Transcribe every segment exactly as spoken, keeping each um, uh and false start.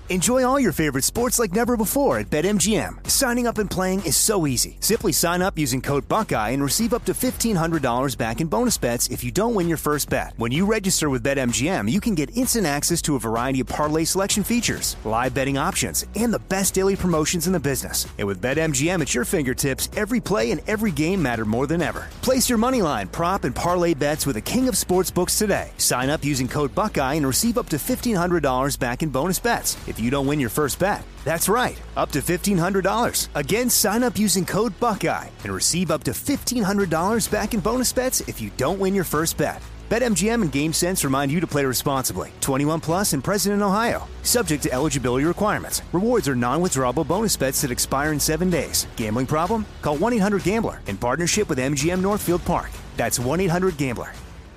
Enjoy all your favorite sports like never before at BetMGM. Signing up and playing is so easy. Simply sign up using code Buckeye and receive up to fifteen hundred dollars back in bonus bets if you don't win your first bet. When you register with BetMGM, you can get instant access to a variety of parlay selection features, live betting options, and the best daily promotions in the business. And with BetMGM at your fingertips, every play and every game matter more than ever. Place your moneyline, prop, and parlay bets with the king of sportsbooks today. Sign up using code Buckeye and receive up to fifteen hundred dollars back in bonus bets if you don't win your first bet. That's right, up to fifteen hundred dollars. Again, sign up using code Buckeye and receive up to fifteen hundred dollars back in bonus bets if you don't win your first bet. BetMGM and GameSense remind you to play responsibly. twenty-one plus and present in Ohio. Subject to eligibility requirements. Rewards are non-withdrawable bonus bets that expire in seven days. Gambling problem? Call one eight hundred gambler in partnership with M G M Northfield Park. That's one eight hundred gambler.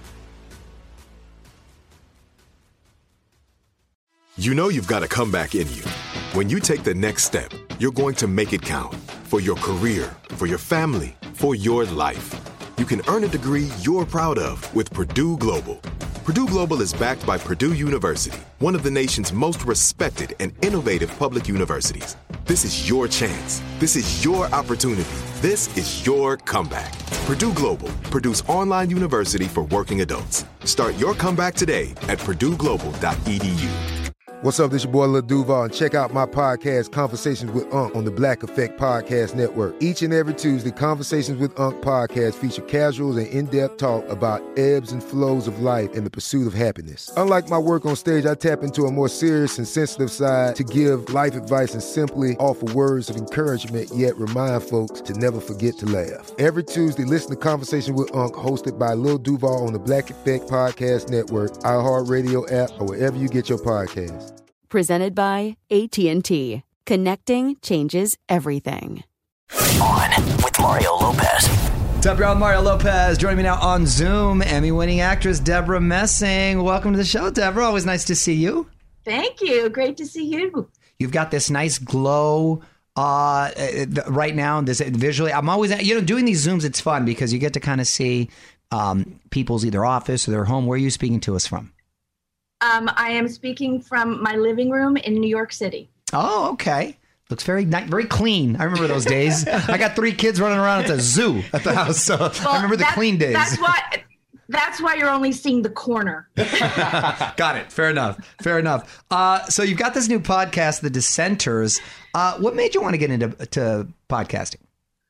You know you've got a comeback in you. When you take the next step, you're going to make it count. For your career, for your family, for your life. You can earn a degree you're proud of with Purdue Global. Purdue Global is backed by Purdue University, one of the nation's most respected and innovative public universities. This is your chance. This is your opportunity. This is your comeback. Purdue Global, Purdue's online university for working adults. Start your comeback today at purdue global dot e d u. What's up, this your boy Lil Duval, and check out my podcast, Conversations with Unc, on the Black Effect Podcast Network. Each and every Tuesday, Conversations with Unc podcast feature casual and in-depth talk about ebbs and flows of life and the pursuit of happiness. Unlike my work on stage, I tap into a more serious and sensitive side to give life advice and simply offer words of encouragement, yet remind folks to never forget to laugh. Every Tuesday, listen to Conversations with Unc, hosted by Lil Duval on the Black Effect Podcast Network, iHeartRadio app, or wherever you get your podcasts. Presented by A T and T. Connecting changes everything. On with Mario Lopez. What's up, y'all? Mario Lopez. Joining me now on Zoom, Emmy-winning actress Deborah Messing. Welcome to the show, Deborah. Always nice to see you. Thank you. Great to see you. You've got this nice glow uh, right now. This visually, I'm always, you know, doing these Zooms. It's fun because you get to kind of see um, people's either office or their home. Where are you speaking to us from? Um, I am speaking from my living room in New York City. Oh, okay. Looks very very clean. I remember those days. I got three kids running around at the zoo at the house, so well, I remember the clean days. That's why. That's why you're only seeing the corner. Got it. Fair enough. Fair enough. Uh, so you've got this new podcast, The Dissenters. Uh, what made you want to get into to podcasting?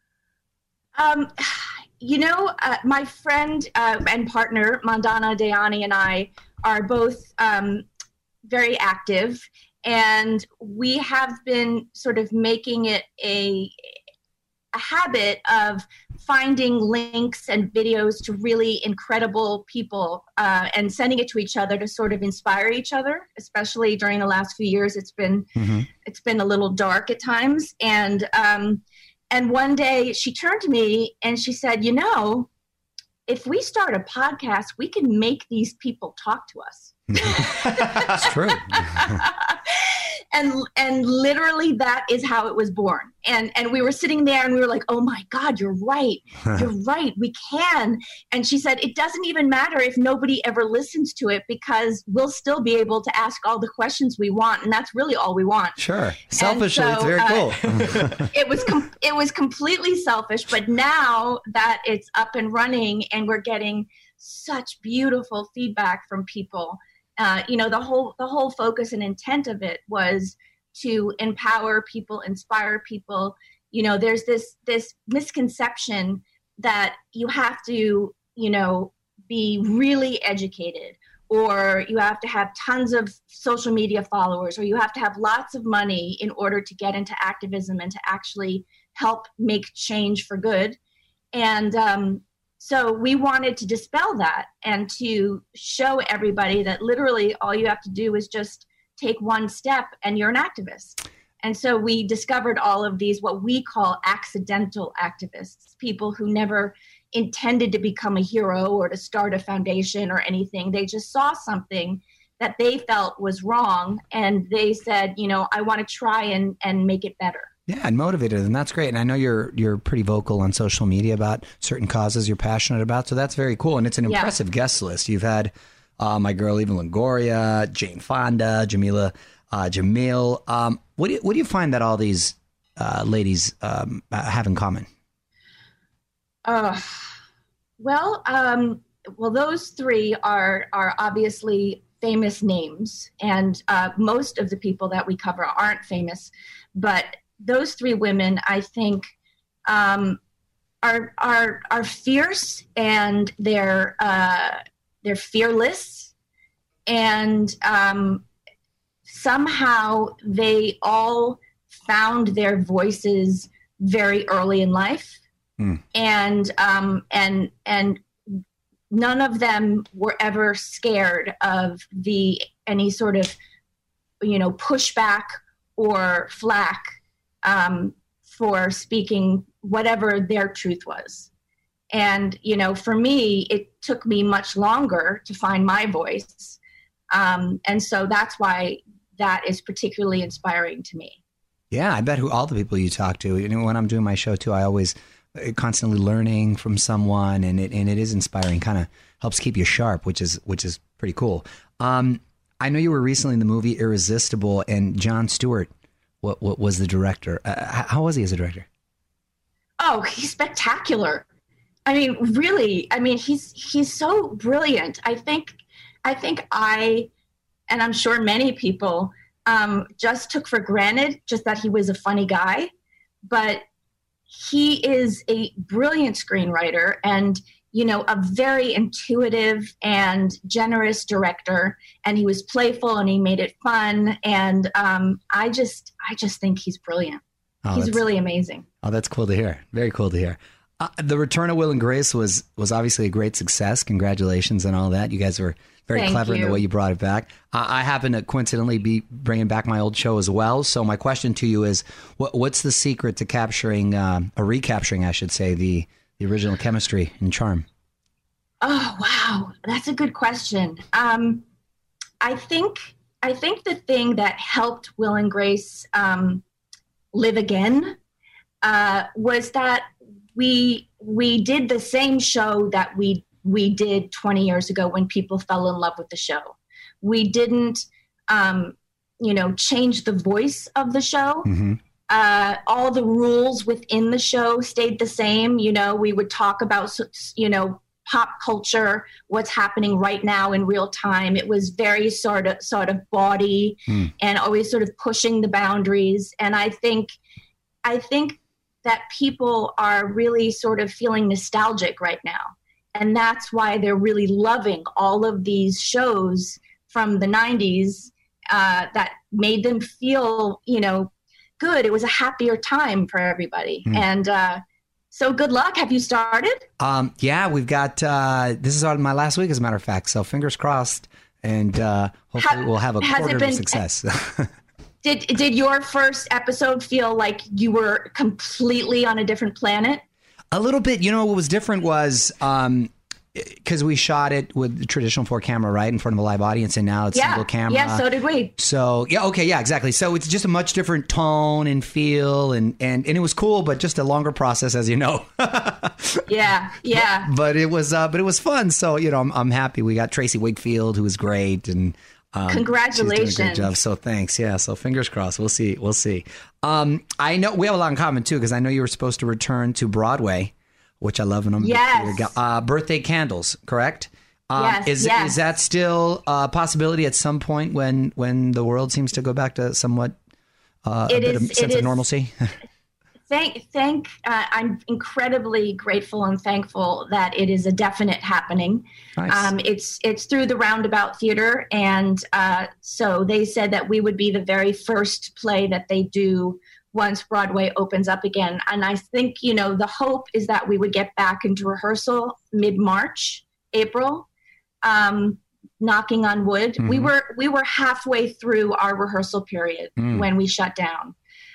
Um, you know, uh, my friend uh, and partner Mandana Dayani and I are both um, very active, and we have been sort of making it a, a habit of finding links and videos to really incredible people uh, and sending it to each other to sort of inspire each other. Especially during the last few years, it's been mm-hmm. it's been a little dark at times, and um, and one day she turned to me and she said, "You know, if we start a podcast, we can make these people talk to us." It's true. and and literally that is how it was born. And and we were sitting there and we were like, "Oh my God, you're right. You're right. We can." And she said, "It doesn't even matter if nobody ever listens to it, because we'll still be able to ask all the questions we want, and that's really all we want." Sure. Selfishly, so, it's very uh, cool. it was com- it was completely selfish, but now that it's up and running and we're getting such beautiful feedback from people, uh, you know, the whole the whole focus and intent of it was to empower people, inspire people. You know, there's this this misconception that you have to, you know, be really educated, or you have to have tons of social media followers, or you have to have lots of money in order to get into activism and to actually help make change for good. And um, so we wanted to dispel that and to show everybody that literally all you have to do is just take one step and you're an activist. And so we discovered all of these, what we call accidental activists, people who never intended to become a hero or to start a foundation or anything. They just saw something that they felt was wrong, and they said, you know, I want to try and, and make it better. Yeah, and motivated, and that's great. And I know you're you're pretty vocal on social media about certain causes you're passionate about, so that's very cool. And it's an impressive yeah. guest list. You've had uh, my girl Eva Longoria, Jane Fonda, Jamila uh, Jamil. Um, what do you, what do you find that all these uh, ladies um, have in common? Uh, well, um, well, those three are are obviously famous names, and uh, most of the people that we cover aren't famous, but those three women, I think, um, are are are fierce, and they're uh, they're fearless, and um, somehow they all found their voices very early in life, mm. and um, and and none of them were ever scared of the any sort of you know pushback or flack um, for speaking whatever their truth was. And, you know, for me, it took me much longer to find my voice. Um, and so that's why that is particularly inspiring to me. Yeah, I bet who all the people you talk to, you know, when I'm doing my show too, I always uh, constantly learning from someone, and it and it is inspiring, kind of helps keep you sharp, which is which is pretty cool. Um, I know you were recently in the movie Irresistible, and Jon Stewart what, what was the director. Uh, how was he as a director? Oh, he's spectacular. I mean, really, I mean, he's he's so brilliant. I think, I think I, and I'm sure many people, um, just took for granted just that he was a funny guy, but he is a brilliant screenwriter and, you know, a very intuitive and generous director. And he was playful and he made it fun. And um, I just, I just think he's brilliant. Oh, he's really amazing. Oh, that's cool to hear. Very cool to hear. Uh, the Return of Will and Grace was was obviously a great success. Congratulations on all that. You guys were very Thank clever you. in the way you brought it back. Uh, I happen to coincidentally be bringing back my old show as well. So my question to you is, what, what's the secret to capturing, um, or recapturing, I should say, the, the original chemistry and charm? Oh, wow. That's a good question. Um, I think I think the thing that helped Will and Grace um, live again uh, was that we we did the same show that we we did twenty years ago when people fell in love with the show. We didn't, um, you know, change the voice of the show. Mm-hmm. Uh, all the rules within the show stayed the same. You know, we would talk about, you know, pop culture, what's happening right now in real time. It was very sort of sort of bawdy mm. and always sort of pushing the boundaries. And I think, I think that people are really sort of feeling nostalgic right now. And that's why they're really loving all of these shows from the nineties uh, that made them feel, you know, good. It was a happier time for everybody. Mm. And uh, so good luck. Have you started? Um, yeah, we've got, uh, this is on my last week, as a matter of fact. So fingers crossed. And uh, hopefully ha- we'll have a quarter of a success. Did did your first episode feel like you were completely on a different planet? A little bit. You know, what was different was um, because we shot it with the traditional four camera, right, in front of a live audience, and now it's yeah. single camera. Yeah, so did we. So, yeah, okay, yeah, exactly. So it's just a much different tone and feel, and, and, and it was cool, but just a longer process, as you know. yeah, yeah. But, but it was uh, but it was fun. So, you know, I'm, I'm happy. We got Tracy Wakefield, who was great, and Um, Congratulations. She's doing a good job. So thanks. Yeah. So fingers crossed. We'll see. We'll see. Um, I know we have a lot in common too, because I know you were supposed to return to Broadway, which I love. And I'm yes. uh, Birthday Candles, correct? Um, yes, is, yes. is that still a possibility at some point when, when the world seems to go back to somewhat uh, a bit is, of sense of is, normalcy? Thank, thank. Uh, I'm incredibly grateful and thankful that it is a definite happening. Nice. Um, it's it's through the Roundabout Theater, and uh, so they said that we would be the very first play that they do once Broadway opens up again. And I think, you know, the hope is that we would get back into rehearsal mid-March, April. Um, knocking on wood. Mm-hmm. We were we were halfway through our rehearsal period mm. when we shut down.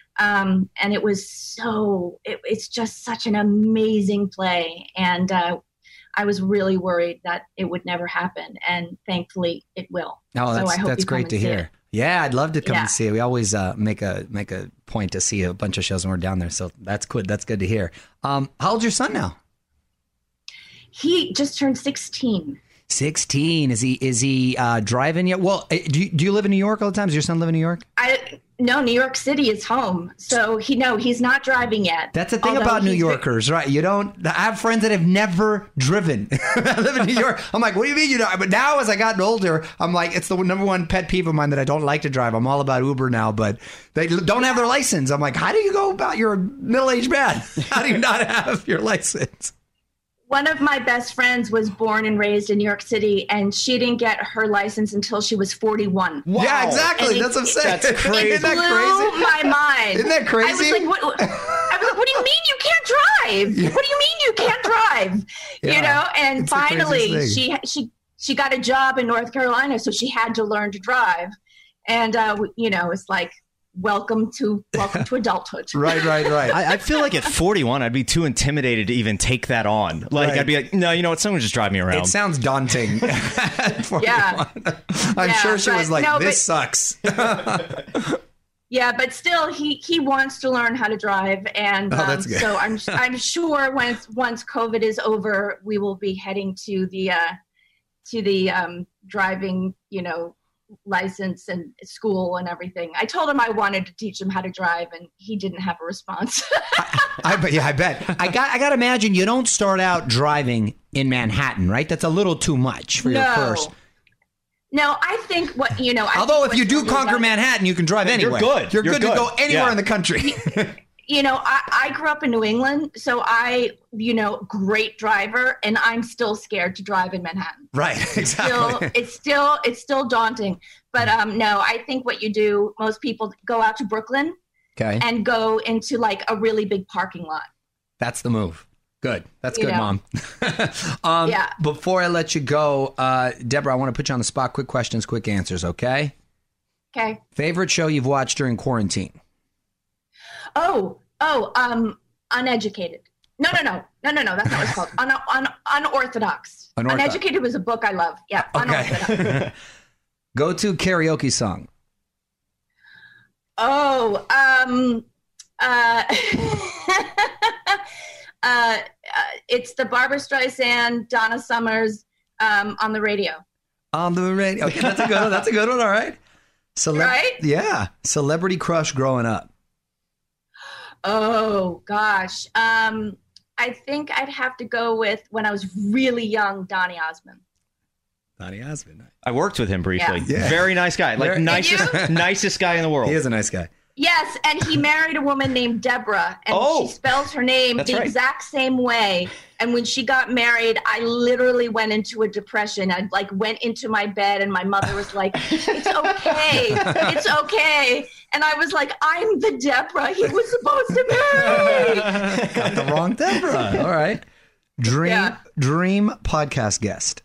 Um, and it was so, it, it's just such an amazing play. And uh, I was really worried that it would never happen. And thankfully it will. Oh, that's, so I hope that's you great come to and see hear. it. Yeah, I'd love to come yeah. and see it. We always uh, make a make a point to see a bunch of shows when we're down there. So that's good. That's good to hear. Um, how old's your son now? He just turned sixteen. sixteen. Is he is he uh, driving yet? Well, uh, do you, do you live in New York all the time? Does your son live in New York? I no, New York City is home, so he no, he's not driving yet. That's the thing Although about New he's- Yorkers, right? You don't. I have friends that have never driven. I live in New York. I'm like, what do you mean you don't? But now, as I gotten older, I'm like, it's the number one pet peeve of mine that I don't like to drive. I'm all about Uber now, but they don't have their license. I'm like, how do you go about your middle-aged man? How do you not have your license? One of my best friends was born and raised in New York City, and she didn't get her license until she was forty-one. Wow. Yeah, exactly. And That's it, what I'm saying. That's crazy. Isn't that blew crazy? my mind. Isn't that crazy? I was like, what, I was like, what do you mean you can't drive? What do you mean you can't drive? Yeah. You know, and It's the craziest finally thing. she she she got a job in North Carolina, so she had to learn to drive. And uh, you know, it's like, welcome to welcome to adulthood. Right, right, right. I, I feel like at forty-one, I'd be too intimidated to even take that on. Like, Right. I'd be like, no, you know what? Someone just drive me around. It sounds daunting. Yeah. I'm Yeah, sure she but- was like, no, this but- sucks. Yeah, but still, he, he wants to learn how to drive, and Oh, um, that's good. so I'm I'm sure once once COVID is over, we will be heading to the uh, to the um, driving, you know, license and school and everything. I told him I wanted to teach him how to drive, and he didn't have a response. I bet. Yeah, I bet. I got. I got to imagine you don't start out driving in Manhattan, right? That's a little too much for your No. first. No, I think what you know. I Although, think if you what's do really conquer about- Manhattan, you can drive You're anywhere. good. You're, You're good, to good. go anywhere Yeah. in the country. You know, I, I grew up in New England, so I, you know, great driver, and I'm still scared to drive in Manhattan. Right. Still, Exactly. it's still it's still daunting. But um, no, I think what you do, most people go out to Brooklyn Okay. and go into like a really big parking lot. That's the move. Good. That's You good, know. Mom. um, Yeah. Before I let you go, uh, Deborah, I want to put you on the spot. Quick questions, quick answers, okay? Okay. Favorite show you've watched during quarantine? Oh, oh, um, uneducated. No, no, no, no, no, no. That's not what it's called. Un, un, unorthodox. Unorthodox. Uneducated was a book I love. Yeah, unorthodox. Okay. Go to karaoke song. Oh, um, uh, uh, uh, it's the Barbara Streisand, Donna Summers, um, on the radio. On the radio. Okay, that's a good one. That's a good one. All right. Cele- Right? Yeah. Celebrity crush growing up. Oh gosh, um, I think I'd have to go with when I was really young, Donny Osmond. Donny Osmond. I worked with him briefly. Yeah. Yeah. Very nice guy. Like, Very- nicest, nicest guy in the world. He is a nice guy. Yes, and he married a woman named Deborah, and Oh. she spells her name That's the right. exact same way. And when she got married, I literally went into a depression. I like went into my bed, and my mother was like, "It's okay, it's okay." And I was like, "I'm the Deborah he was supposed to marry." Got the wrong Deborah. All right. Dream Yeah. dream podcast guest.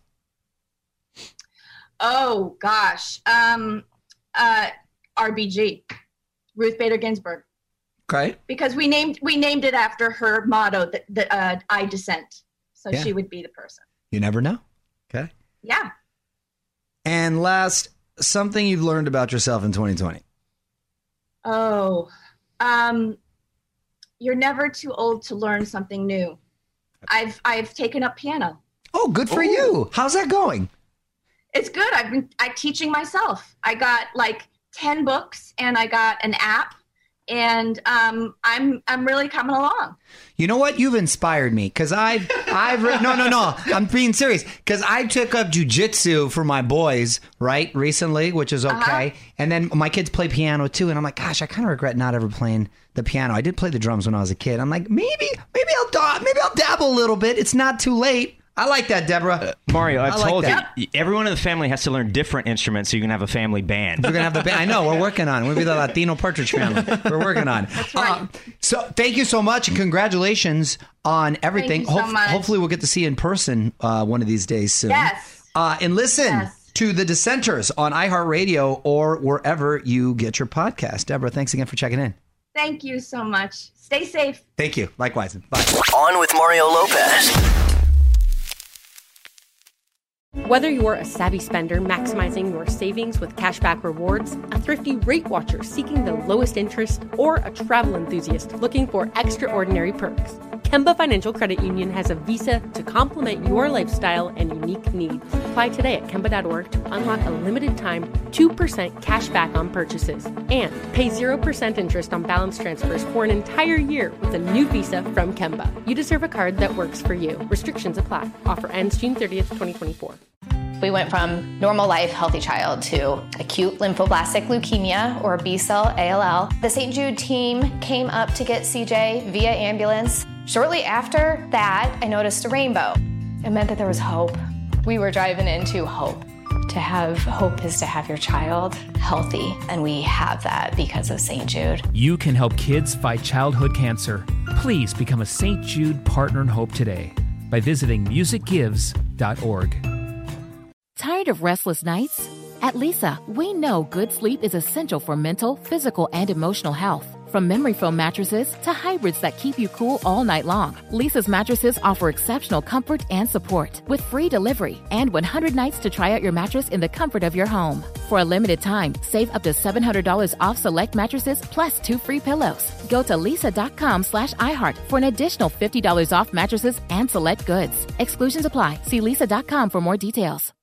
Oh gosh, um, uh, R B G, Ruth Bader Ginsburg. Okay. Because we named we named it after her motto, that the uh, I dissent. So Yeah. she would be the person. You never know. Okay. Yeah. And last, something you've learned about yourself in twenty twenty. Oh, um, you're never too old to learn something new. I've I've taken up piano. Oh, good for you. How's that going? It's good. I've been I teaching myself. I got like ten books, and I got an app, and um, I'm I'm really coming along. You know what? You've inspired me because I've, I've, re- no, no, no. I'm being serious because I took up jujitsu for my boys, right, recently, which is okay. Uh-huh. And then my kids play piano too. And I'm like, gosh, I kind of regret not ever playing the piano. I did play the drums when I was a kid. I'm like, maybe, maybe I'll, da- maybe I'll dabble a little bit. It's not too late. I like that, Deborah. Mario, I've I like told that. you, everyone in the family has to learn different instruments so you can have a family band. We're gonna have the band. I know we're working on it. We'll be the Latino Partridge Family. We're working on it. That's right. so thank you so much and congratulations on everything. Thank you so much. Hopefully we'll get to see you in person uh, one of these days soon. Yes. Uh, and listen Yes. to the Dissenters on iHeartRadio or wherever you get your podcast. Deborah, thanks again for checking in. Thank you so much. Stay safe. Thank you. Likewise. Bye. On with Mario Lopez. Whether you're a savvy spender maximizing your savings with cashback rewards, a thrifty rate watcher seeking the lowest interest, or a travel enthusiast looking for extraordinary perks, Kemba Financial Credit Union has a visa to complement your lifestyle and unique needs. Apply today at Kemba dot org to unlock a limited time two percent cash back on purchases and pay zero percent interest on balance transfers for an entire year with a new visa from Kemba. You deserve a card that works for you. Restrictions apply. Offer ends June thirtieth, twenty twenty-four. We went from normal life, healthy child to acute lymphoblastic leukemia, or B-cell A L L. The Saint Jude team came up to get C J via ambulance. Shortly after that, I noticed a rainbow. It meant that there was hope. We were driving into hope. To have hope is to have your child healthy, and we have that because of Saint Jude. You can help kids fight childhood cancer. Please become a Saint Jude Partner in Hope today by visiting music gives dot org. Tired of restless nights? At Leesa, we know good sleep is essential for mental, physical, and emotional health. From memory foam mattresses to hybrids that keep you cool all night long, Leesa's mattresses offer exceptional comfort and support with free delivery and one hundred nights to try out your mattress in the comfort of your home. For a limited time, save up to seven hundred dollars off select mattresses plus two free pillows. Go to leesa.com slash iHeart for an additional fifty dollars off mattresses and select goods. Exclusions apply. See leesa dot com for more details.